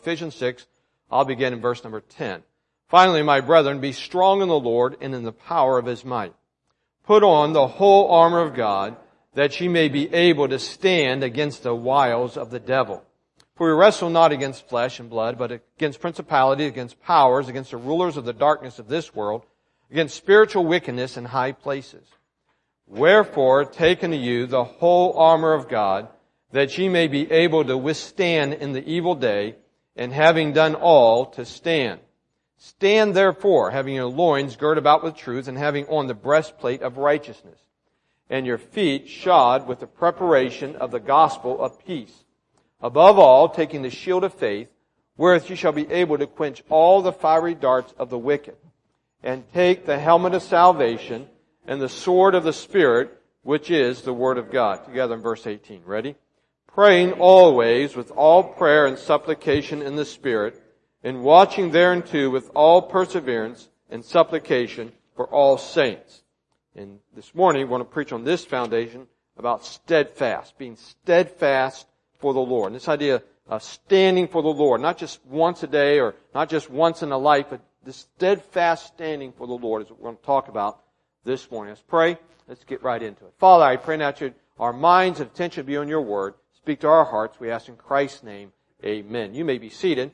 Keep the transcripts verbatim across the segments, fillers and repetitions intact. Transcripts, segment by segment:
Ephesians six, I'll begin in verse number ten. Finally, my brethren, be strong in the Lord and in the power of His might. Put on the whole armor of God, that ye may be able to stand against the wiles of the devil. For we wrestle not against flesh and blood, but against principalities, against powers, against the rulers of the darkness of this world, against spiritual wickedness in high places. Wherefore, take unto you the whole armor of God, that ye may be able to withstand in the evil day, and having done all, to stand. Stand therefore, having your loins girt about with truth, and having on the breastplate of righteousness, and your feet shod with the preparation of the gospel of peace. Above all, taking the shield of faith, wherewith you shall be able to quench all the fiery darts of the wicked, and take the helmet of salvation, and the sword of the Spirit, which is the Word of God. Together in verse eighteen. Ready? Praying always with all prayer and supplication in the Spirit, and watching thereunto with all perseverance and supplication for all saints. And this morning, we want to preach on this foundation about steadfast, being steadfast for the Lord. And this idea of standing for the Lord, not just once a day or not just once in a life, but the steadfast standing for the Lord is what we're going to talk about this morning. Let's pray. Let's get right into it. Father, I pray now that our minds and attention be on your word. Speak to our hearts. We ask in Christ's name. Amen. You may be seated.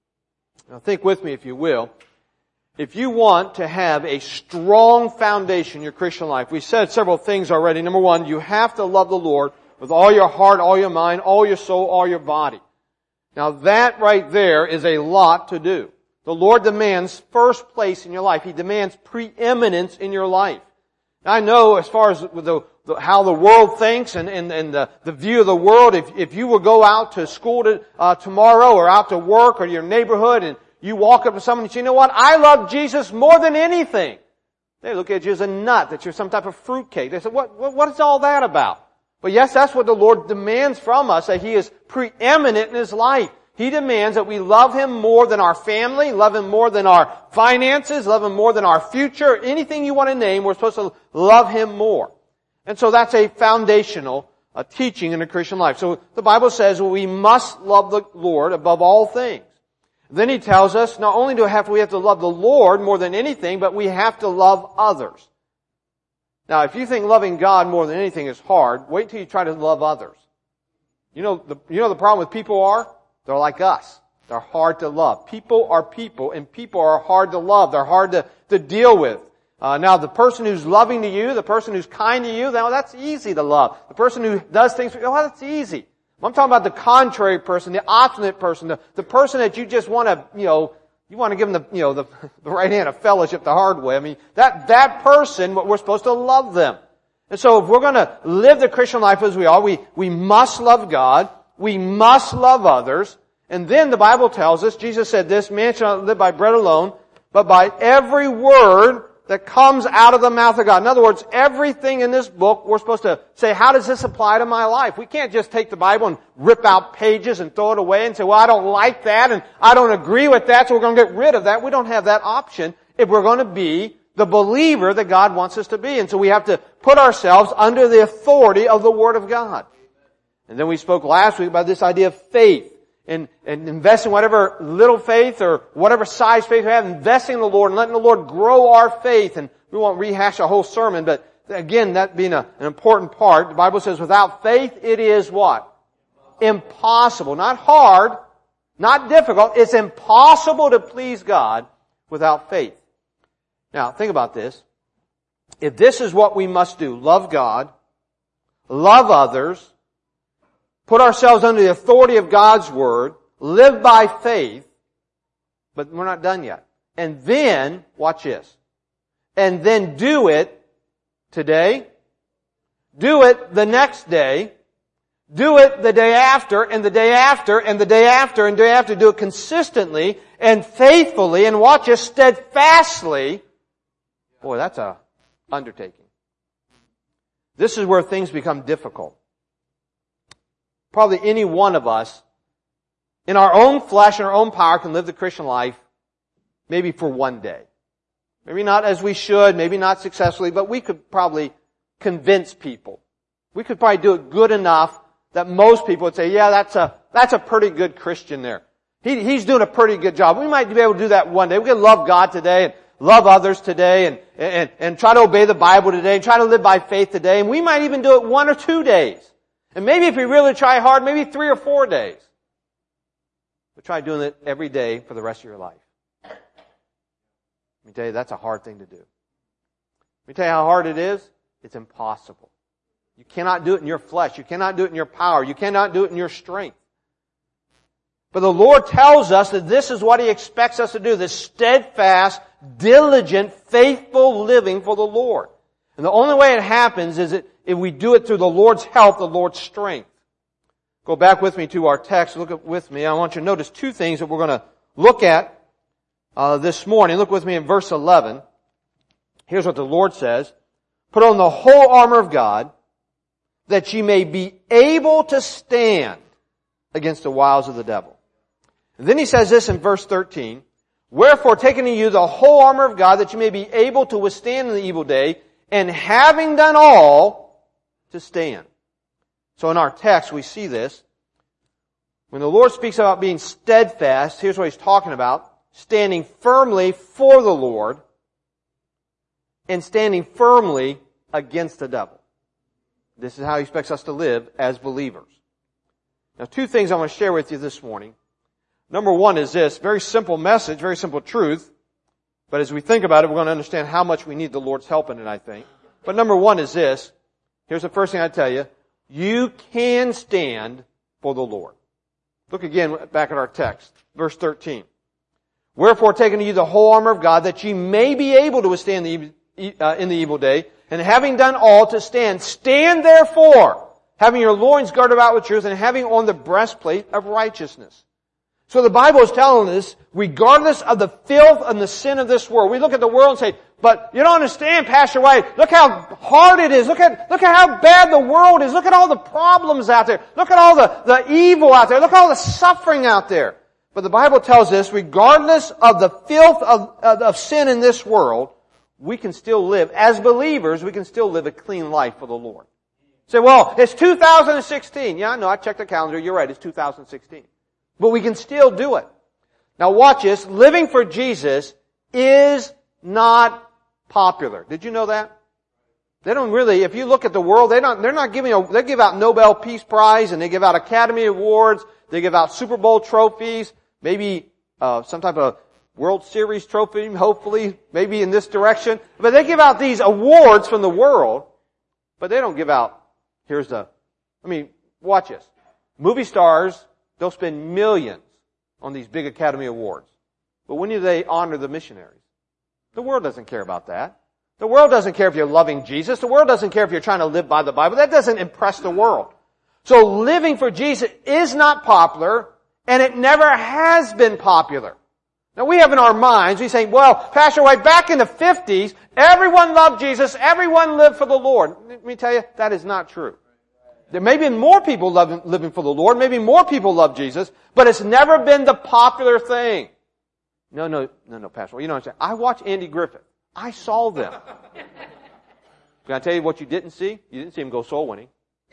Now think with me, if you will. If you want to have a strong foundation in your Christian life, we said several things already. Number one, you have to love the Lord with all your heart, all your mind, all your soul, all your body. Now that right there is a lot to do. The Lord demands first place in your life. He demands preeminence in your life. Now I know as far as the, the, how the world thinks and, and, and the, the view of the world, if, if you would go out to school to, uh, tomorrow or out to work or your neighborhood and you walk up to someone and say, you know what, I love Jesus more than anything. They look at you as a nut, that you're some type of fruitcake. They say, what, what, what is all that about? But yes, that's what the Lord demands from us, that He is preeminent in His life. He demands that we love Him more than our family, love Him more than our finances, love Him more than our future. Anything you want to name, we're supposed to love Him more. And so that's a foundational uh, teaching in the Christian life. So the Bible says we must love the Lord above all things. Then He tells us not only do we have, we have to love the Lord more than anything, but we have to love others. Now, if you think loving God more than anything is hard, wait till you try to love others. You know the, you know the problem with people are? They're like us. They're hard to love. People are people, and people are hard to love. They're hard to, to deal with. Uh, now, the person who's loving to you, the person who's kind to you, now that's easy to love. The person who does things for you, well, that's easy. I'm talking about the contrary person, the obstinate person, the, the person that you just want to, you know, you want to give them the, you know, the, the right hand of fellowship the hard way. I mean, that, that person, we're supposed to love them. And so if we're going to live the Christian life as we are, we, we must love God. We must love others. And then the Bible tells us, Jesus said this, man shall not live by bread alone, but by every word that comes out of the mouth of God. In other words, everything in this book, we're supposed to say, how does this apply to my life? We can't just take the Bible and rip out pages and throw it away and say, well, I don't like that and I don't agree with that, so we're going to get rid of that. We don't have that option if we're going to be the believer that God wants us to be. And so we have to put ourselves under the authority of the Word of God. And then we spoke last week about this idea of faith. And, and invest in whatever little faith or whatever size faith we have, investing in the Lord and letting the Lord grow our faith. And we won't rehash a whole sermon, but again, that being a, an important part, the Bible says without faith it is what? Impossible. Not hard, not difficult. It's impossible to please God without faith. Now, think about this. If this is what we must do, love God, love others, put ourselves under the authority of God's Word, live by faith, but we're not done yet. And then, watch this, and then do it today, do it the next day, do it the day after, and the day after, and the day after, and the day after, do it consistently and faithfully, and watch this, steadfastly. Boy, that's a undertaking. This is where things become difficult. Probably any one of us, in our own flesh and our own power, can live the Christian life maybe for one day. Maybe not as we should, maybe not successfully, but we could probably convince people. We could probably do it good enough that most people would say, yeah, that's a, that's a pretty good Christian there. He, he's doing a pretty good job. We might be able to do that one day. We can love God today and love others today and, and, and try to obey the Bible today and try to live by faith today. And we might even do it one or two days. And maybe if we really try hard, maybe three or four days. But try doing it every day for the rest of your life. Let me tell you, that's a hard thing to do. Let me tell you how hard it is. It's impossible. You cannot do it in your flesh. You cannot do it in your power. You cannot do it in your strength. But the Lord tells us that this is what He expects us to do, this steadfast, diligent, faithful living for the Lord. And the only way it happens is that if we do it through the Lord's help, the Lord's strength. Go back with me to our text. Look at, with me. I want you to notice two things that we're going to look at uh, this morning. Look with me in verse eleven. Here's what the Lord says. Put on the whole armor of God, that ye may be able to stand against the wiles of the devil. And then He says this in verse thirteen. Wherefore, taking to you the whole armor of God, that you may be able to withstand in the evil day, and having done all, to stand. So in our text, we see this. When the Lord speaks about being steadfast, here's what He's talking about. Standing firmly for the Lord, and standing firmly against the devil. This is how He expects us to live as believers. Now, two things I want to share with you this morning. Number one is this, very simple message, very simple truth. But as we think about it, we're going to understand how much we need the Lord's help in it, I think. But number one is this. Here's the first thing I tell you. You can stand for the Lord. Look again back at our text, verse thirteen. Wherefore, taking to you the whole armor of God, that ye may be able to withstand the, uh, in the evil day, and having done all, to stand. Stand therefore, having your loins girded about with truth, and having on the breastplate of righteousness. So the Bible is telling us, regardless of the filth and the sin of this world, we look at the world and say, but you don't understand, Pastor White, look how hard it is, look at, look at how bad the world is, look at all the problems out there, look at all the, the evil out there, look at all the suffering out there. But the Bible tells us, regardless of the filth of, of, of sin in this world, we can still live, as believers, we can still live a clean life for the Lord. Say, well, it's two thousand sixteen. Yeah, I know, I checked the calendar, you're right, it's two thousand sixteen. But we can still do it. Now watch this. Living for Jesus is not popular. Did you know that? They don't really, if you look at the world, they don't, they're not giving a, they give out Nobel Peace Prize and they give out Academy Awards, they give out Super Bowl trophies, maybe, uh, some type of World Series trophy, hopefully, maybe in this direction. But they give out these awards from the world, but they don't give out, here's the, I mean, watch this. Movie stars, they'll spend millions on these big Academy Awards. But when do they honor the missionaries? The world doesn't care about that. The world doesn't care if you're loving Jesus. The world doesn't care if you're trying to live by the Bible. That doesn't impress the world. So living for Jesus is not popular, and it never has been popular. Now we have in our minds, we say, well, Pastor White, back in the fifties, everyone loved Jesus, everyone lived for the Lord. Let me tell you, that is not true. There may be more people loving, living for the Lord. Maybe more people love Jesus. But it's never been the popular thing. No, no, no, no, Pastor. Well, you know what I'm saying? I watched Andy Griffith. I saw them. Can I tell you what you didn't see? You didn't see him go soul winning.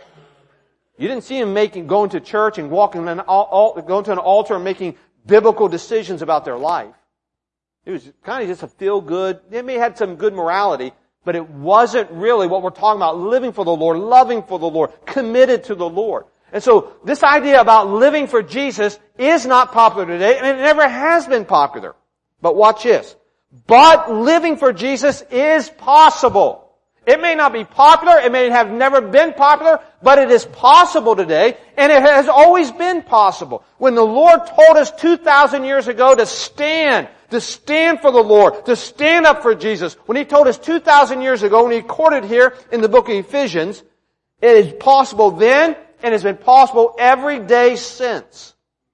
You didn't see him making, going to church and walking, an, all, going to an altar and making biblical decisions about their life. It was kind of just a feel good. They may have had some good morality. But it wasn't really what we're talking about, living for the Lord, loving for the Lord, committed to the Lord. And so this idea about living for Jesus is not popular today, and it never has been popular. But watch this. But living for Jesus is possible. It may not be popular, it may have never been popular, but it is possible today, and it has always been possible. When the Lord told us two thousand years ago to stand, to stand for the Lord, to stand up for Jesus. When He told us two thousand years ago, when He recorded here in the book of Ephesians, it is possible then, and has been possible every day since.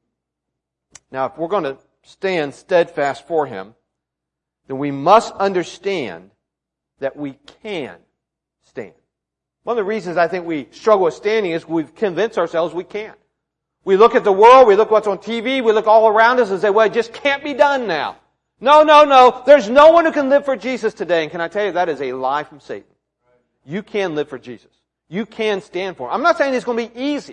Now, if we're going to stand steadfast for Him, then we must understand that we can stand. One of the reasons I think we struggle with standing is we've convinced ourselves we can't. We look at the world, we look what's on T V, we look all around us and say, well, it just can't be done now. No, no, no. There's no one who can live for Jesus today. And can I tell you, that is a lie from Satan. You can live for Jesus. You can stand for Him. I'm not saying it's going to be easy.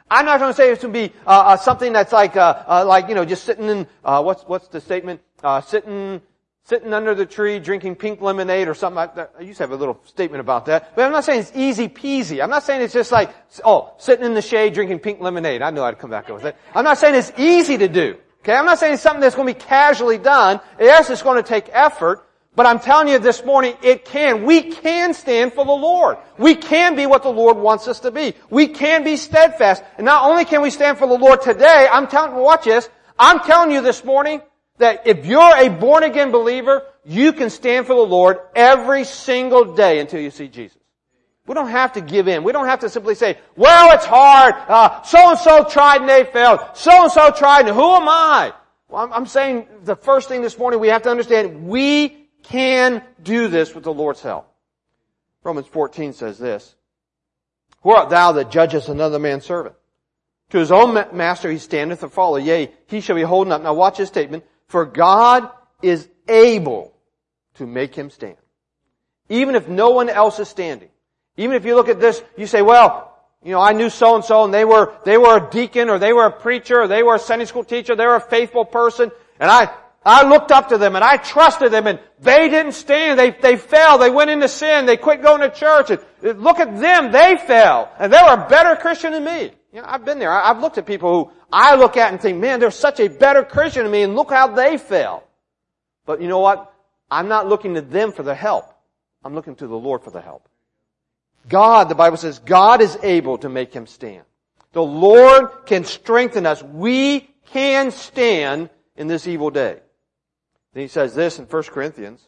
I'm not going to say it's going to be uh, uh, something that's like, uh, uh, like you know, just sitting in uh, what's what's the statement? Uh, sitting sitting under the tree drinking pink lemonade or something like that. I used to have a little statement about that, but I'm not saying it's easy peasy. I'm not saying it's just like oh, sitting in the shade drinking pink lemonade. I knew I'd come back up with it. I'm not saying it's easy to do. Okay, I'm not saying it's something that's going to be casually done. Yes, it's going to take effort. But I'm telling you this morning, it can. We can stand for the Lord. We can be what the Lord wants us to be. We can be steadfast. And not only can we stand for the Lord today, I'm telling you, watch this, I'm telling you this morning that if you're a born again believer, you can stand for the Lord every single day until you see Jesus. We don't have to give in. We don't have to simply say, well, it's hard. Uh, so-and-so tried and they failed. So-and-so tried and who am I? Well, I'm, I'm saying the first thing this morning we have to understand, we can do this with the Lord's help. Romans fourteen says this, who art thou that judgest another man's servant? To his own master he standeth or falleth, yea, he shall be holding up. Now watch this statement. For God is able to make him stand. Even if no one else is standing. Even if you look at this, you say, well, you know, I knew so-and-so and they were, they were a deacon or they were a preacher or they were a Sunday school teacher, they were a faithful person, and I, I looked up to them and I trusted them and they didn't stand. They, they fell. They went into sin. They quit going to church. And look at them. They fell. And they were a better Christian than me. You know, I've been there. I've looked at people who I look at and think, man, they're such a better Christian than me and look how they fell. But you know what? I'm not looking to them for the help. I'm looking to the Lord for the help. God, the Bible says, God is able to make him stand. The Lord can strengthen us. We can stand in this evil day. Then he says this in First Corinthians.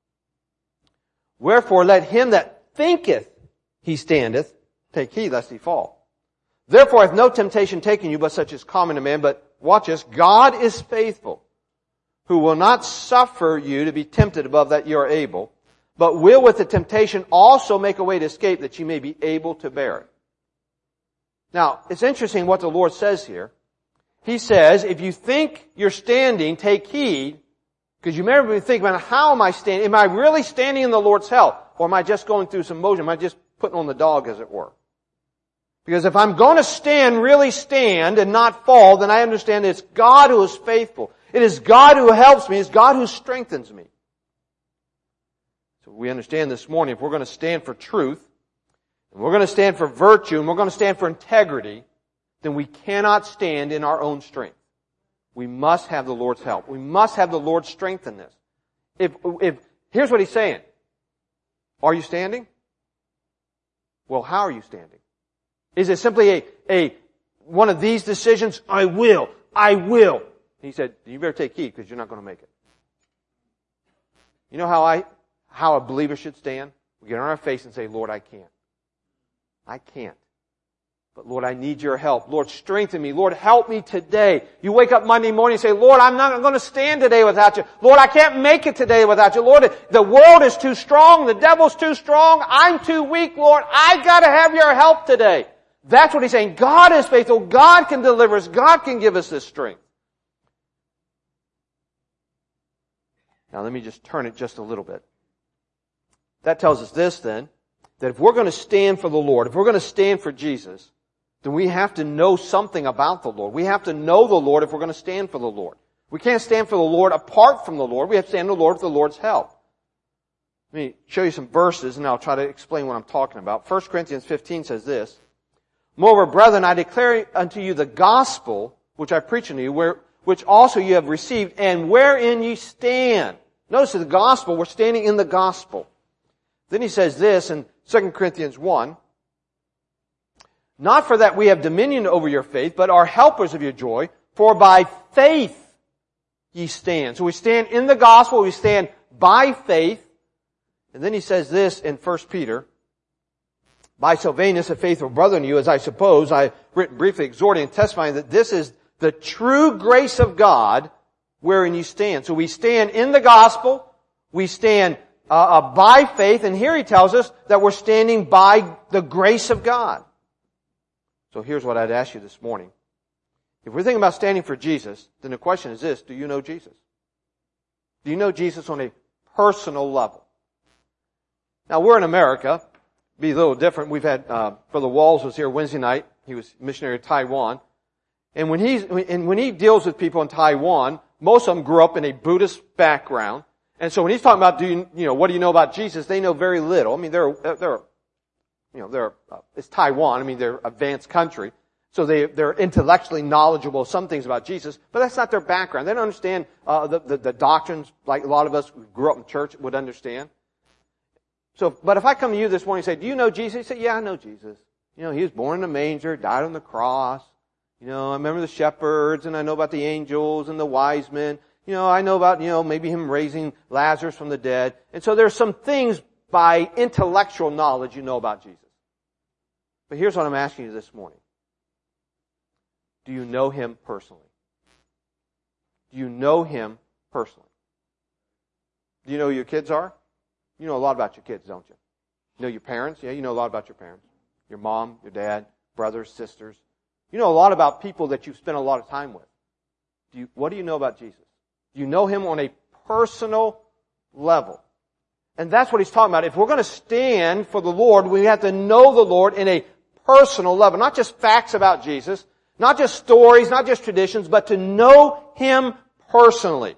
Wherefore let him that thinketh he standeth take heed lest he fall. Therefore hath no temptation taken you but such as common to man. But watch this, God is faithful, who will not suffer you to be tempted above that you are able, but will with the temptation also make a way to escape that you may be able to bear it. Now, it's interesting what the Lord says here. He says, if you think you're standing, take heed. Because you may be thinking about, how am I standing? Am I really standing in the Lord's help? Or am I just going through some motion? Am I just putting on the dog, as it were? Because if I'm going to stand, really stand, and not fall, then I understand it's God who is faithful. It is God who helps me. It's God who strengthens me. So we understand this morning, if we're going to stand for truth, and we're going to stand for virtue, and we're going to stand for integrity, then we cannot stand in our own strength. We must have the Lord's help. We must have the Lord's strength in this. If, if, here's what he's saying. Are you standing? Well, how are you standing? Is it simply a, a, one of these decisions? I will. I will. He said, you better take heed because you're not going to make it. You know how I, how a believer should stand? We get on our face and say, Lord, I can't. I can't. But Lord, I need your help. Lord, strengthen me. Lord, help me today. You wake up Monday morning and say, Lord, I'm not going to stand today without you. Lord, I can't make it today without you. Lord, the world is too strong. The devil's too strong. I'm too weak. Lord, I got to have your help today. That's what he's saying. God is faithful. God can deliver us. God can give us this strength. Now let me just turn it just a little bit. That tells us this then, that if we're going to stand for the Lord, if we're going to stand for Jesus, then we have to know something about the Lord. We have to know the Lord if we're going to stand for the Lord. We can't stand for the Lord apart from the Lord. We have to stand for the Lord with the Lord's help. Let me show you some verses and I'll try to explain what I'm talking about. First Corinthians fifteen says this, Moreover, brethren, I declare unto you the gospel which I preach unto you, where, which also you have received, and wherein ye stand. Notice the gospel, we're standing in the gospel. Then he says this in Second Corinthians one, Not for that we have dominion over your faith, but are helpers of your joy, for by faith ye stand. So we stand in the gospel, we stand by faith. And then he says this in First Peter, By Silvanus, a faithful brother in you, as I suppose, I written briefly exhorting and testifying that this is the true grace of God wherein you stand. So we stand in the gospel, we stand uh, uh, by faith, and here he tells us that we're standing by the grace of God. So here's what I'd ask you this morning. If we're thinking about standing for Jesus, then the question is this, do you know Jesus? Do you know Jesus on a personal level? Now we're in America, be a little different. We've had, uh, Brother Walls was here Wednesday night, He was a missionary to Taiwan. And when he's, and when he deals with people in Taiwan, most of them grew up in a Buddhist background. And so when he's talking about, do you, you know, what do you know about Jesus? They know very little. I mean, they're, they're, you know, they're, uh, it's Taiwan. I mean, they're an advanced country. So they, they're intellectually knowledgeable of some things about Jesus, but that's not their background. They don't understand, uh, the, the, the doctrines like a lot of us who grew up in church would understand. So, but if I come to you this morning and say, do you know Jesus? You say, yeah, I know Jesus. You know, he was born in a manger, died on the cross. You know, I remember the shepherds, and I know about the angels and the wise men. You know, I know about, you know, maybe him raising Lazarus from the dead. And so there's some things by intellectual knowledge you know about Jesus. But here's what I'm asking you this morning. Do you know him personally? Do you know him personally? Do you know who your kids are? You know a lot about your kids, don't you? You know your parents? Yeah, you know a lot about your parents. Your mom, your dad, brothers, sisters. You know a lot about people that you've spent a lot of time with. Do you, what do you know about Jesus? Do you know him on a personal level? And that's what he's talking about. If we're going to stand for the Lord, we have to know the Lord in a personal level. Not just facts about Jesus, not just stories, not just traditions, but to know him personally.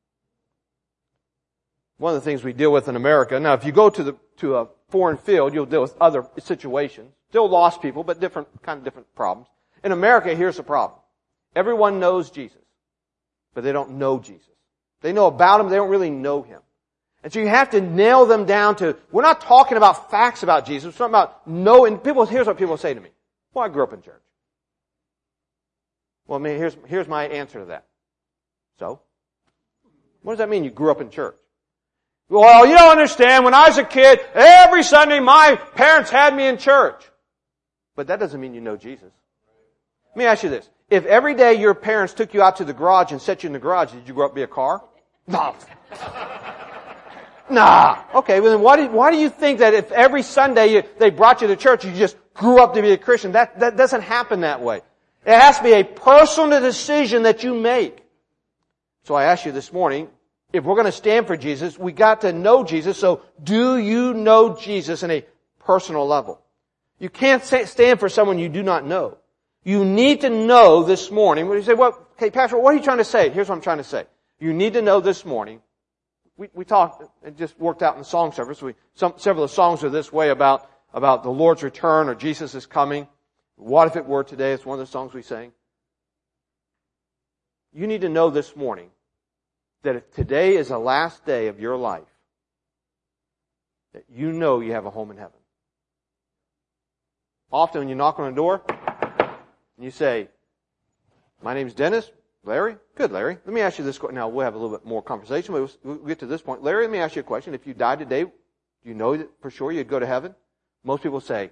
One of the things we deal with in America, now if you go to the to a foreign field, you'll deal with other situations. Still lost people, but different kind of different problems. In America, here's the problem. Everyone knows Jesus, but they don't know Jesus. They know about him, they don't really know him. And so you have to nail them down to, we're not talking about facts about Jesus, we're talking about knowing. People, here's what people say to me. Well, I grew up in church. Well, I mean, here's, here's my answer to that. So? What does that mean, you grew up in church? Well, you don't understand. When I was a kid, every Sunday my parents had me in church. But that doesn't mean you know Jesus. Let me ask you this. If every day your parents took you out to the garage and set you in the garage, did you grow up to be a car? No. Nah. Okay, well then why do, why do you think that if every Sunday you, they brought you to church, you just grew up to be a Christian? That, that doesn't happen that way. It has to be a personal decision that you make. So I ask you this morning, if we're going to stand for Jesus, we got to know Jesus. So do you know Jesus in a personal level? You can't stand for someone you do not know. You need to know this morning. When you say, well, okay, Pastor, what are you trying to say? Here's what I'm trying to say. You need to know this morning. We, we talked, it just worked out in the song service. We, some, several of the songs are this way about, about the Lord's return or Jesus is coming. What if it were today? It's one of the songs we sang. You need to know this morning that if today is the last day of your life, that you know you have a home in heaven. Often when you knock on a door, and you say, my name's Dennis. Larry? Good, Larry. Let me ask you this question. Now, we'll have a little bit more conversation, but we'll get to this point. Larry, let me ask you a question. If you died today, do you know that for sure you'd go to heaven? Most people say,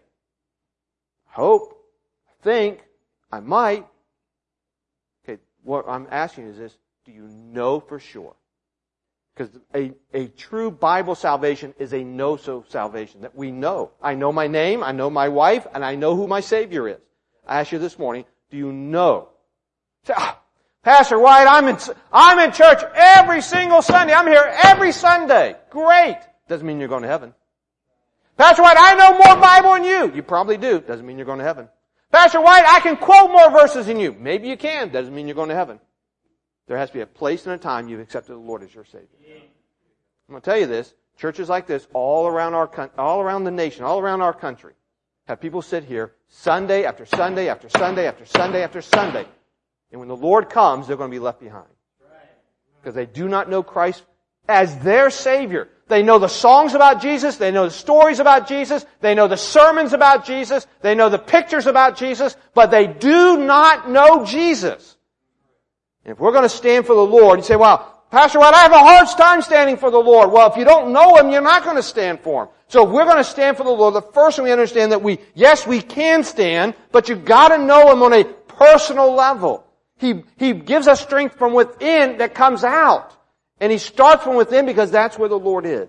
hope, I think, I might. Okay, what I'm asking you is this. Do you know for sure? Because a, a true Bible salvation is a know-so salvation, that we know. I know my name, I know my wife, and I know who my Savior is. I ask you this morning, do you know? Say, ah, Pastor White, I'm in, I'm in church every single Sunday. I'm here every Sunday. Great. Doesn't mean you're going to heaven. Pastor White, I know more Bible than you. You probably do. Doesn't mean you're going to heaven. Pastor White, I can quote more verses than you. Maybe you can. Doesn't mean you're going to heaven. There has to be a place and a time you've accepted the Lord as your Savior. I'm going to tell you this. Churches like this all around our, all around the nation, all around our country, have people sit here Sunday after Sunday after Sunday after Sunday after Sunday. And when the Lord comes, they're going to be left behind. Because they do not know Christ as their Savior. They know the songs about Jesus. They know the stories about Jesus. They know the sermons about Jesus. They know the pictures about Jesus. But they do not know Jesus. And if we're going to stand for the Lord, you say, well, Pastor White, I have a hard time standing for the Lord. Well, if you don't know Him, you're not going to stand for Him. So if we're going to stand for the Lord, the first thing we understand that we, yes, we can stand, but you've got to know Him on a personal level. He, He gives us strength from within that comes out. And He starts from within because that's where the Lord is.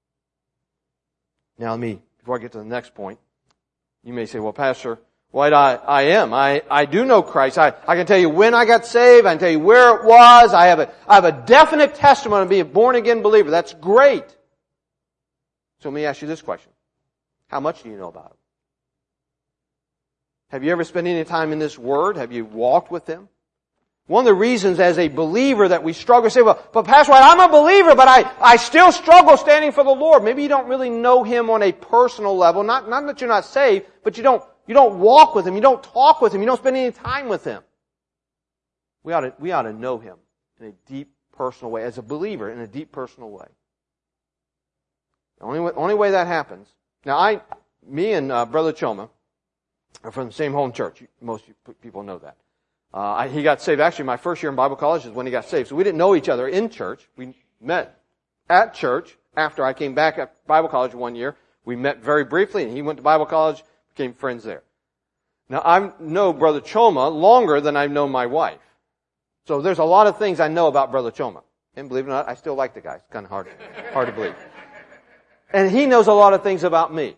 Now let me, before I get to the next point, you may say, well, Pastor White, I, I am. I, I do know Christ. I, I can tell you when I got saved. I can tell you where it was. I have a, I have a definite testimony of being a born again believer. That's great. So let me ask you this question. How much do you know about Him? Have you ever spent any time in this Word? Have you walked with Him? One of the reasons as a believer that we struggle, say, well, but Pastor White, I'm a believer, but I, I still struggle standing for the Lord. Maybe you don't really know Him on a personal level. Not, not that you're not saved, but you don't, you don't walk with Him. You don't talk with Him. You don't spend any time with Him. We ought to, we ought to know Him in a deep personal way, as a believer in a deep personal way. The only way, only way that happens. Now I, me and uh, Brother Choma are from the same home church. Most people know that. Uh, I, he got saved. Actually, my first year in Bible college is when he got saved. So we didn't know each other in church. We met at church after I came back at Bible college one year. We met very briefly, and he went to Bible college, became friends there. Now, I know Brother Choma longer than I've known my wife. So there's a lot of things I know about Brother Choma. And believe it or not, I still like the guy. It's kind of hard, hard to believe. And he knows a lot of things about me.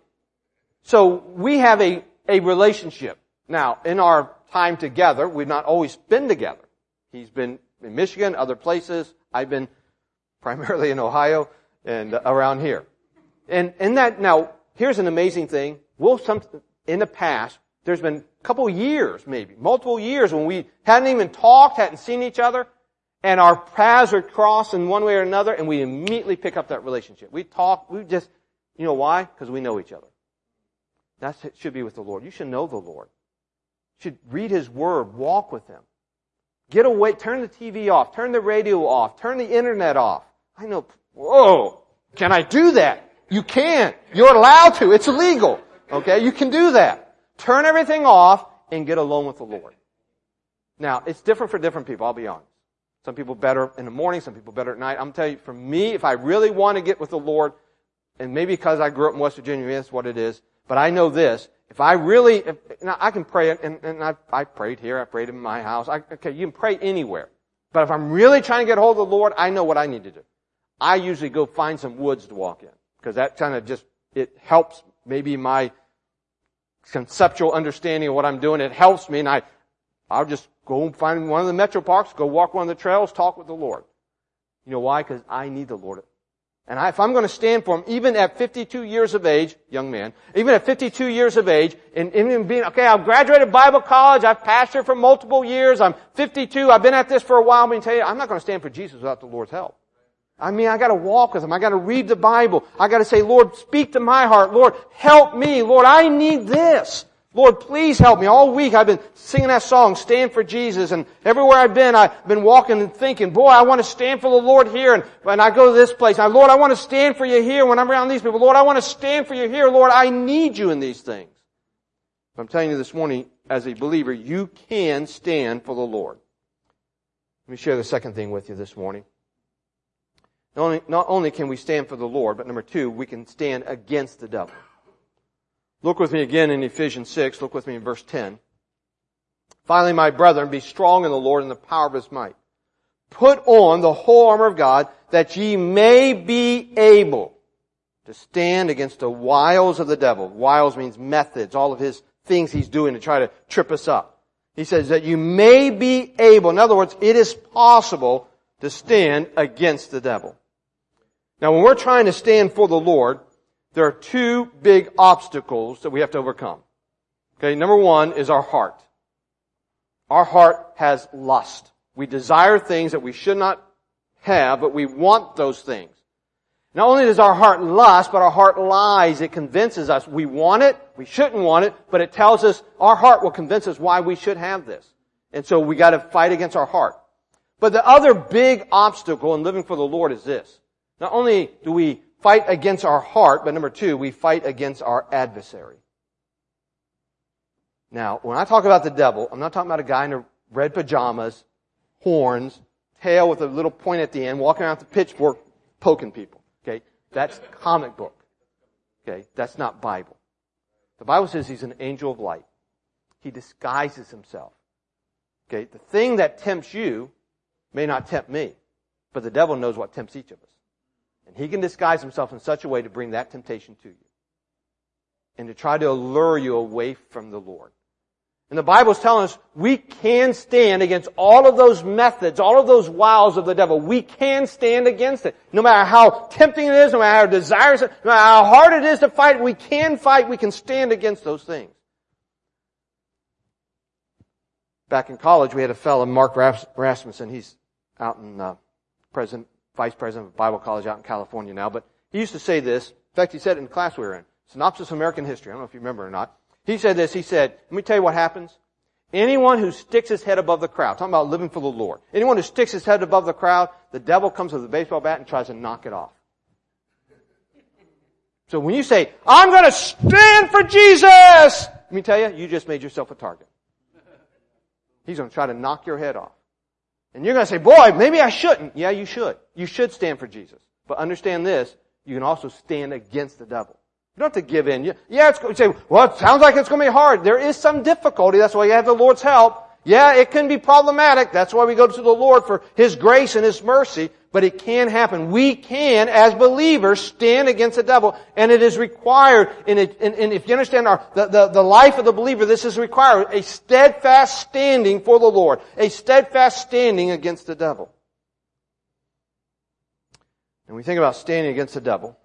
So we have a, a relationship. Now, in our time together, we've not always been together. He's been in Michigan, other places. I've been primarily in Ohio and around here. And in that, now, here's an amazing thing. We'll some, in the past, there's been a couple years, maybe, multiple years when we hadn't even talked, hadn't seen each other, and our paths are crossed in one way or another, and we immediately pick up that relationship. We talk, we just, you know why? Because we know each other. That should be with the Lord. You should know the Lord. You should read His Word, walk with Him. Get away, turn the T V off, turn the radio off, turn the internet off. I know, whoa, can I do that? You can. You're allowed to. It's illegal. Okay, you can do that. Turn everything off and get alone with the Lord. Now, it's different for different people, I'll be honest. Some people better in the morning, some people better at night. I'm telling you, for me, if I really want to get with the Lord, and maybe because I grew up in West Virginia, that's what it is, but I know this, if I really, if, now I can pray, and, and I, I prayed here, I prayed in my house, I, okay, you can pray anywhere. But if I'm really trying to get hold of the Lord, I know what I need to do. I usually go find some woods to walk in, because that kind of just, it helps maybe my conceptual understanding of what I'm doing. It helps me, and I, I'll just go find one of the metro parks, go walk one of the trails, talk with the Lord. You know why? Because I need the Lord. And I, if I'm going to stand for Him, even at fifty-two years of age, young man, even at fifty-two years of age, and even being, okay, I've graduated Bible college, I've pastored for multiple years, I'm fifty-two, I've been at this for a while, I'm going to tell you, I'm not going to stand for Jesus without the Lord's help. I mean, I got to walk with Him. I got to read the Bible. I got to say, Lord, speak to my heart. Lord, help me. Lord, I need this. Lord, please help me. All week I've been singing that song, Stand for Jesus, and everywhere I've been, I've been walking and thinking, boy, I want to stand for the Lord here, and when I go to this place, I, Lord, I want to stand for You here when I'm around these people. Lord, I want to stand for You here. Lord, I need You in these things. I'm telling you this morning, as a believer, you can stand for the Lord. Let me share the second thing with you this morning. Not only, not only can we stand for the Lord, but number two, we can stand against the devil. Look with me again in Ephesians six. Look with me in verse ten. Finally, my brethren, be strong in the Lord and the power of His might. Put on the whole armor of God, that ye may be able to stand against the wiles of the devil. Wiles means methods, all of his things he's doing to try to trip us up. He says that you may be able. In other words, it is possible to stand against the devil. Now, when we're trying to stand for the Lord, there are two big obstacles that we have to overcome. Okay, number one is our heart. Our heart has lust. We desire things that we should not have, but we want those things. Not only does our heart lust, but our heart lies. It convinces us we want it, we shouldn't want it, but it tells us, our heart will convince us why we should have this. And so we got to fight against our heart. But the other big obstacle in living for the Lord is this. Not only do we fight against our heart, but number two, we fight against our adversary. Now, when I talk about the devil, I'm not talking about a guy in red pajamas, horns, tail with a little point at the end, walking around with a pitchfork, poking people. Okay? That's comic book. Okay? That's not Bible. The Bible says he's an angel of light. He disguises himself. Okay? The thing that tempts you may not tempt me, but the devil knows what tempts each of us. And he can disguise himself in such a way to bring that temptation to you. And to try to allure you away from the Lord. And the Bible is telling us we can stand against all of those methods, all of those wiles of the devil. We can stand against it. No matter how tempting it is, no matter how desirous it is, no matter how hard it is to fight, we can fight, we can stand against those things. back in college, we had a fellow, Mark Rasmussen. He's out in, uh, president, vice president of Bible College out in California now. But he used to say this. In fact, he said it in the class we were in. Synopsis of American History. I don't know if you remember or not. He said this. He said, let me tell you what happens. Anyone who sticks his head above the crowd, talking about living for the Lord. Anyone who sticks his head above the crowd, the devil comes with a baseball bat and tries to knock it off. So when you say, I'm going to stand for Jesus, let me tell you, you just made yourself a target. He's going to try to knock your head off. And you're going to say, boy, maybe I shouldn't. Yeah, you should. You should stand for Jesus. But understand this, you can also stand against the devil. You don't have to give in. Yeah, it's, you say, well, it sounds like it's going to be hard. There is some difficulty. That's why you have the Lord's help. Yeah, it can be problematic. That's why we go to the Lord for His grace and His mercy. But it can happen. We can, as believers, stand against the devil. And it is required, and if you understand our, the, the, the life of the believer, this is required. A steadfast standing for the Lord. A steadfast standing against the devil. And we think about standing against the devil.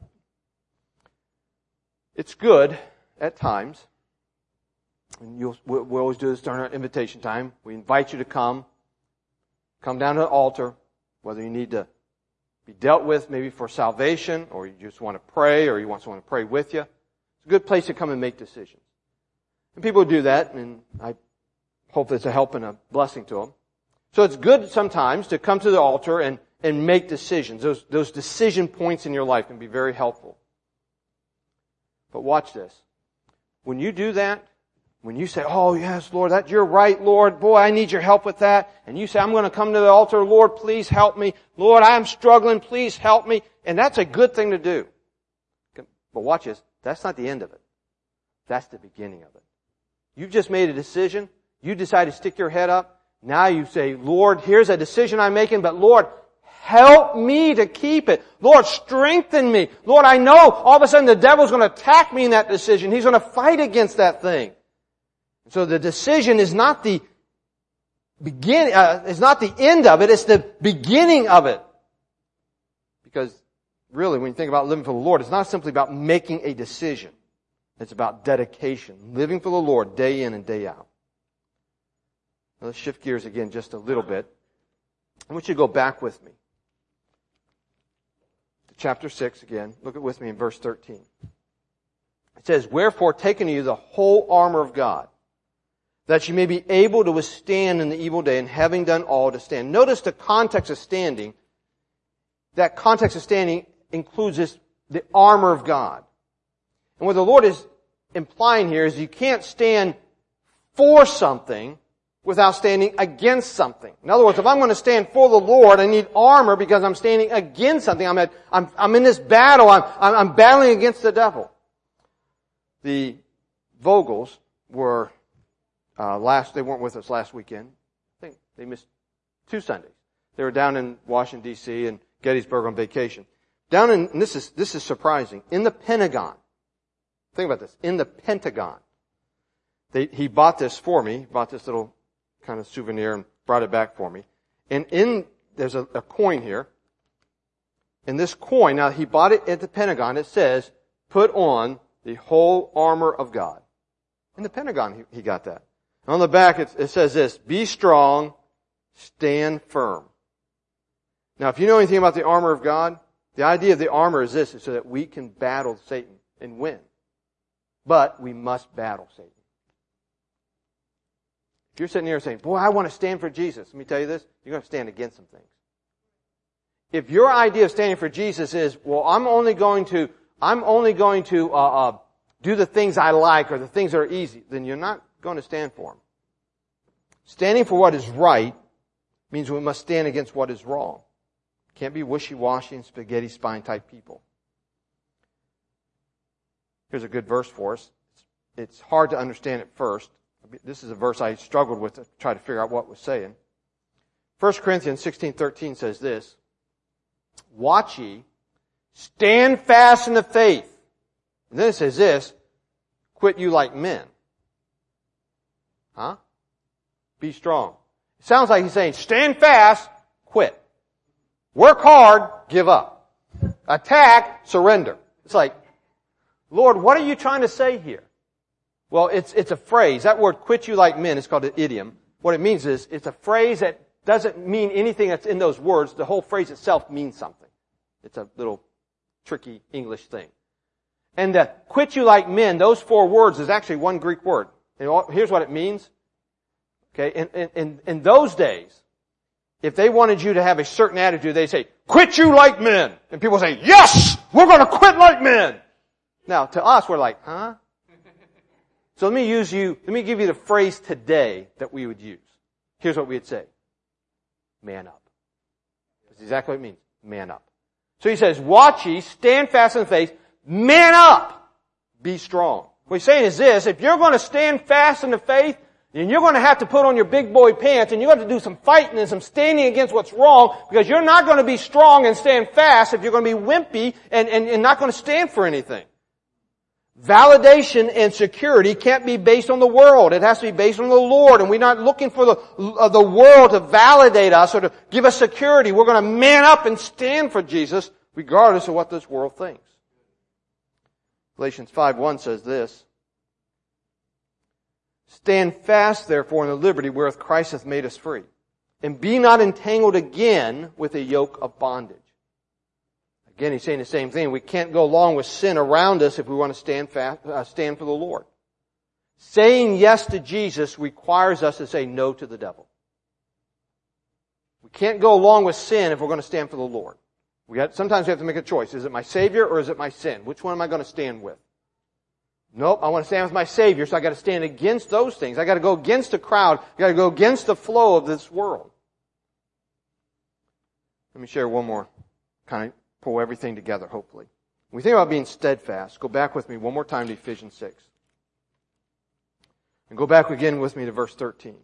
It's good at times. And you'll, we always do this during our invitation time. We invite you to come. Come down to the altar. Whether you need to be dealt with maybe for salvation, or you just want to pray, or you want someone to pray with you. It's a good place to come and make decisions. And people do that, and I hope it's a help and a blessing to them. So it's good sometimes to come to the altar and, and make decisions. Those, those decision points in your life can be very helpful. But watch this. When you do that, when you say, oh yes, Lord, that you're right, Lord, boy, I need your help with that. And you say, I'm going to come to the altar, Lord, please help me. Lord, I am struggling, please help me. And that's a good thing to do. But watch this. That's not the end of it. That's the beginning of it. You've just made a decision. You decide to stick your head up. Now you say, Lord, here's a decision I'm making, but Lord, help me to keep it. Lord, strengthen me. Lord, I know all of a sudden the devil's going to attack me in that decision. He's going to fight against that thing. So the decision is not the begin, uh, is not the end of it. It's the beginning of it. Because really, when you think about living for the Lord, it's not simply about making a decision. It's about dedication. Living for the Lord day in and day out. Now let's shift gears again just a little bit. I want you to go back with me. Chapter six again. Look at with me in verse thirteen. It says, wherefore take unto you the whole armor of God, that you may be able to withstand in the evil day, and having done all to stand. Notice the context of standing. That context of standing includes this, the armor of God. And what the Lord is implying here is you can't stand for something without standing against something. In other words, if I'm going to stand for the Lord, I need armor because I'm standing against something. I'm at, I'm, I'm in this battle. I'm, I'm, I'm battling against the devil. The Vogels were, uh, last, they weren't with us last weekend. I think they missed two Sundays. They were down in Washington, D C and Gettysburg on vacation. Down in, and this is, this is surprising, in the Pentagon. Think about this. In the Pentagon. They, he bought this for me, bought this little kind of souvenir and brought it back for me. And in, there's a, a coin here. And this coin, now he bought it at the Pentagon, it says, put on the whole armor of God. In the Pentagon he, he got that. And on the back it, it says this, be strong, stand firm. Now if you know anything about the armor of God, the idea of the armor is this, is so that we can battle Satan and win. But we must battle Satan. If you're sitting here saying, boy, I want to stand for Jesus, let me tell you this, you're going to stand against some things. If your idea of standing for Jesus is, well, I'm only going to, I'm only going to uh, uh, do the things I like or the things that are easy, then you're not going to stand for Him. Standing for what is right means we must stand against what is wrong. Can't be wishy-washy and spaghetti spine type people. Here's a good verse for us. It's hard to understand at first. This is a verse I struggled with to try to figure out what it was saying. First Corinthians sixteen thirteen says this, watch ye, stand fast in the faith. And then it says this, quit you like men. Huh? Be strong. It sounds like he's saying, stand fast, quit. Work hard, give up. Attack, surrender. It's like, Lord, what are you trying to say here? Well, it's, it's a phrase. That word, quit you like men, is called an idiom. what it means is it's a phrase that doesn't mean anything that's in those words. The whole phrase itself means something. It's a little tricky English thing. And the quit you like men, those four words is actually one Greek word. And here's what it means. Okay, in, in, in those days, if they wanted you to have a certain attitude, they'd say, quit you like men. And people say, yes, we're going to quit like men. Now, to us, we're like, huh? So let me use you, let me give you the phrase today that we would use. Here's what we'd say. Man up. That's exactly what it means. Man up. So he says, watch ye, stand fast in the faith, man up, be strong. What he's saying is this, if you're going to stand fast in the faith, then you're going to have to put on your big boy pants and you're going to do some fighting and some standing against what's wrong, because you're not going to be strong and stand fast if you're going to be wimpy and, and, and not going to stand for anything. Validation and security can't be based on the world. It has to be based on the Lord. And we're not looking for the, uh, the world to validate us or to give us security. We're going to man up and stand for Jesus regardless of what this world thinks. Galatians five one says this. Stand fast, therefore, in the liberty wherewith Christ hath made us free. And be not entangled again with a yoke of bondage. Again, he's saying the same thing. We can't go along with sin around us if we want to stand fast, uh, stand for the Lord. Saying yes to Jesus requires us to say no to the devil. We can't go along with sin if we're going to stand for the Lord. We got, sometimes we have to make a choice. Is it my Savior or is it my sin? Which one am I going to stand with? Nope, I want to stand with my Savior, so I got to stand against those things. I got to go against the crowd. I got to go against the flow of this world. Let me share one more, kind of pull everything together, hopefully. When we think about being steadfast, go back with me one more time to Ephesians six. And go back again with me to verse thirteen.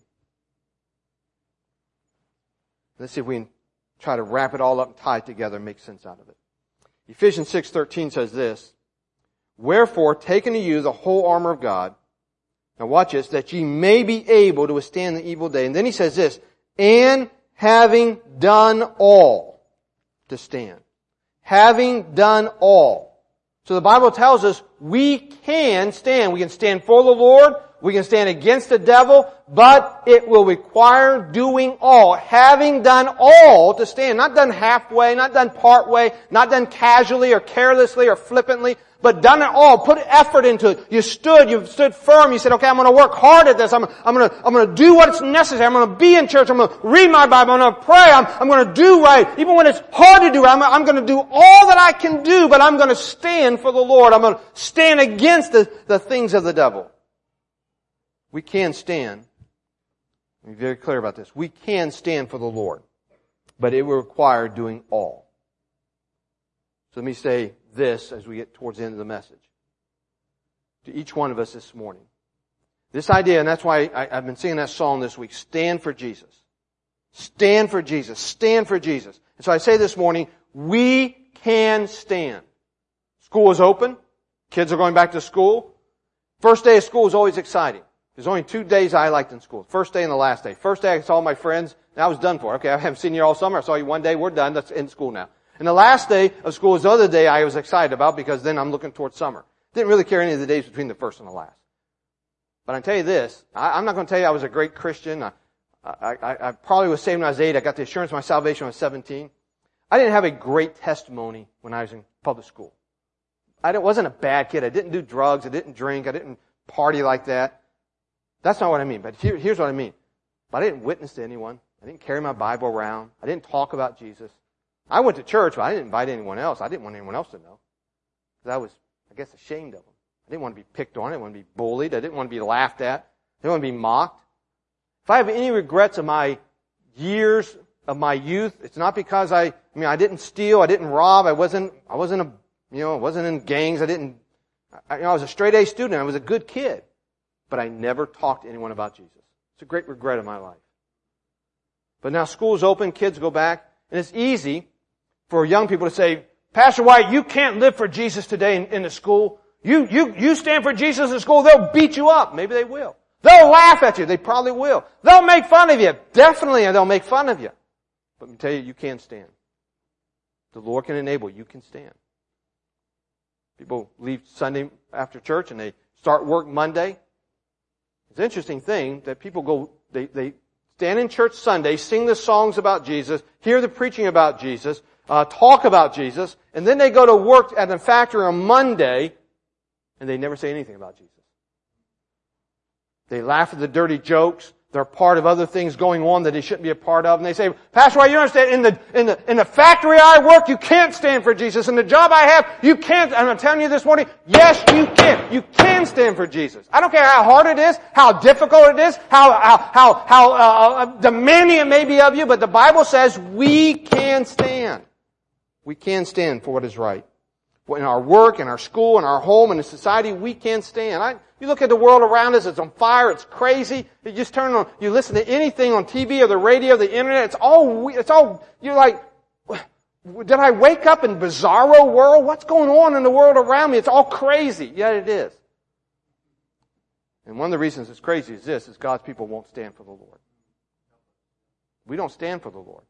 Let's see if we can try to wrap it all up and tie it together and make sense out of it. Ephesians six thirteen says this, wherefore, take unto you the whole armor of God. Now watch this, that ye may be able to withstand the evil day. And then he says this, and having done all, to stand. Having done all. So the Bible tells us we can stand. We can stand for the Lord. We can stand against the devil. But it will require doing all. Having done all to stand. Not done halfway, not done part way, not done casually or carelessly or flippantly, but done it all. Put effort into it. You stood, you stood firm. You said, okay, I'm going to work hard at this. I'm, I'm going to, I'm going to do what's necessary. I'm going to be in church. I'm going to read my Bible. I'm going to pray. I'm, I'm going to do right. Even when it's hard to do right, I'm, I'm going to do all that I can do, but I'm going to stand for the Lord. I'm going to stand against the, the things of the devil. We can stand. Let me be very clear about this. We can stand for the Lord, but it will require doing all. So let me say this as we get towards the end of the message. To each one of us this morning. This idea, and that's why I, I've been singing that song this week, stand for Jesus. Stand for Jesus. Stand for Jesus. And so I say this morning, we can stand. School is open. Kids are going back to school. First day of school is always exciting. There's only two days I liked in school. First day and the last day. First day I saw my friends, and I was done for. Okay, I haven't seen you all summer. I saw you one day. We're done. That's in school now. And the last day of school was the other day I was excited about, because then I'm looking towards summer. Didn't really care any of the days between the first and the last. But I tell you this, I, I'm not going to tell you I was a great Christian. I, I, I, I probably was saved when I was eight. I got the assurance of my salvation when I was seventeen. I didn't have a great testimony when I was in public school. I wasn't a bad kid. I didn't do drugs. I didn't drink. I didn't party like that. That's not what I mean. But here, here's what I mean. But I didn't witness to anyone. I didn't carry my Bible around. I didn't talk about Jesus. I went to church, but I didn't invite anyone else. I didn't want anyone else to know. Because I was, I guess, ashamed of them. I didn't want to be picked on. I didn't want to be bullied. I didn't want to be laughed at. I didn't want to be mocked. If I have any regrets of my years of my youth, it's not because I, I mean, I didn't steal. I didn't rob. I wasn't, I wasn't a, you know, I wasn't in gangs. I didn't, I, you know, I was a straight A student. I was a good kid. But I never talked to anyone about Jesus. It's a great regret of my life. But now school's open. Kids go back. And it's easy for young people to say, Pastor White, you can't live for Jesus today in, in the school. You, you, you stand for Jesus in school, they'll beat you up. Maybe they will. They'll laugh at you. They probably will. They'll make fun of you. Definitely they'll make fun of you. But let me tell you, you can stand. The Lord can enable you. You can stand. People leave Sunday after church and they start work Monday. It's an interesting thing that people go, they, they stand in church Sunday, sing the songs about Jesus, hear the preaching about Jesus, uh, talk about Jesus, and then they go to work at the factory on Monday, and they never say anything about Jesus. They laugh at the dirty jokes. They're part of other things going on that they shouldn't be a part of. And they say, Pastor, why you don't understand? In the, in the, in the factory I work, you can't stand for Jesus. In the job I have, you can't. And I'm telling you this morning, yes, you can. You can stand for Jesus. I don't care how hard it is, how difficult it is, how, how, how, how uh, demanding it may be of you, but the Bible says we can stand. We can stand for what is right. In our work, in our school, in our home, in the society, we can stand. I, you look at the world around us, it's on fire, it's crazy. You just turn on, you listen to anything on T V or the radio, the internet, it's all, it's all, you're like, did I wake up in bizarro world? What's going on in the world around me? It's all crazy. Yet it is. And one of the reasons it's crazy is this, is God's people won't stand for the Lord. We don't stand for the Lord.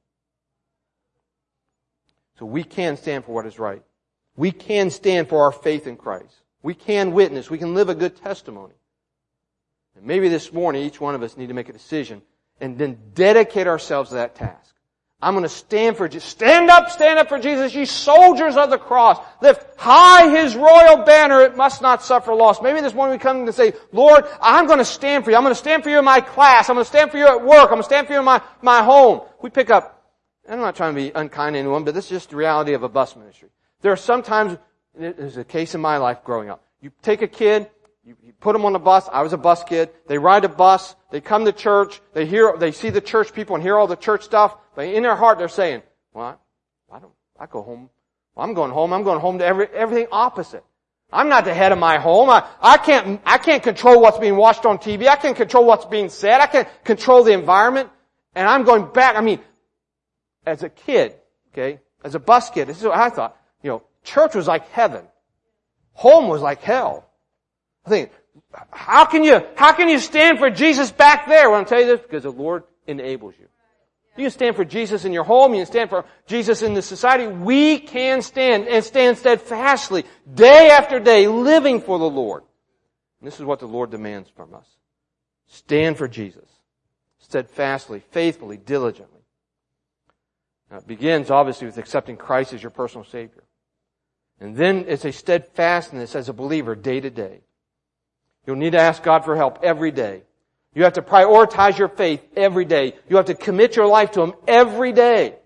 So we can stand for what is right. We can stand for our faith in Christ. We can witness. We can live a good testimony. And maybe this morning, each one of us need to make a decision and then dedicate ourselves to that task. I'm going to stand for Jesus. Stand up, stand up for Jesus, ye soldiers of the cross. Lift high His royal banner. It must not suffer loss. Maybe this morning we come to say, Lord, I'm going to stand for you. I'm going to stand for you in my class. I'm going to stand for you at work. I'm going to stand for you in my, my home. We pick up, I'm not trying to be unkind to anyone, but this is just the reality of a bus ministry. There are sometimes, there's a case in my life growing up. You take a kid, you, you put them on a bus. I was a bus kid. They ride a bus. They come to church. They hear, they see the church people and hear all the church stuff. But in their heart, they're saying, well, I, I don't, I go home. Well, I'm going home. I'm going home to every, everything opposite. I'm not the head of my home. I, I can't, I can't control what's being watched on T V. I can't control what's being said. I can't control the environment. And I'm going back. I mean, as a kid, okay, as a bus kid, this is what I thought. You know, church was like heaven. Home was like hell. I think, how can you, how can you stand for Jesus back there? Well, I'll tell you this, because the Lord enables you. You can stand for Jesus in your home. You can stand for Jesus in the society. We can stand and stand steadfastly day after day, living for the Lord. And this is what the Lord demands from us. Stand for Jesus. Steadfastly, faithfully, diligently. Now, it begins, obviously, with accepting Christ as your personal Savior. And then it's a steadfastness as a believer day to day. You'll need to ask God for help every day. You have to prioritize your faith every day. You have to commit your life to Him every day.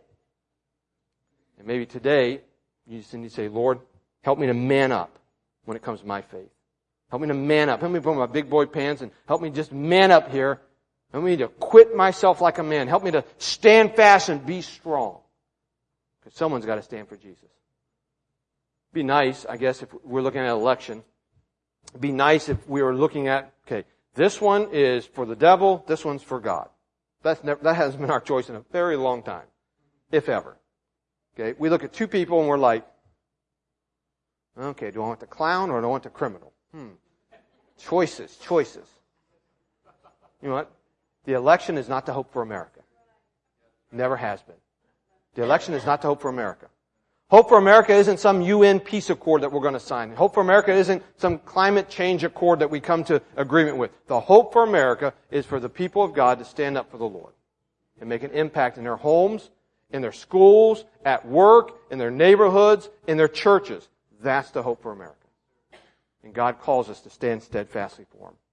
And maybe today, you just need to say, Lord, help me to man up when it comes to my faith. Help me to man up. Help me put on my big boy pants and help me just man up here. Help me to quit myself like a man. Help me to stand fast and be strong. Because someone's got to stand for Jesus. It'd be nice, I guess, if we're looking at an election. It'd be nice if we were looking at, okay, this one is for the devil, this one's for God. That's never, that hasn't been our choice in a very long time, if ever. Okay, we look at two people and we're like, okay, do I want the clown or do I want the criminal? Hmm. Choices, choices. You know what? The election is not the hope for America. Never has been. The election is not the hope for America. Hope for America isn't some U N peace accord that we're going to sign. Hope for America isn't some climate change accord that we come to agreement with. The hope for America is for the people of God to stand up for the Lord and make an impact in their homes, in their schools, at work, in their neighborhoods, in their churches. That's the hope for America. And God calls us to stand steadfastly for Him.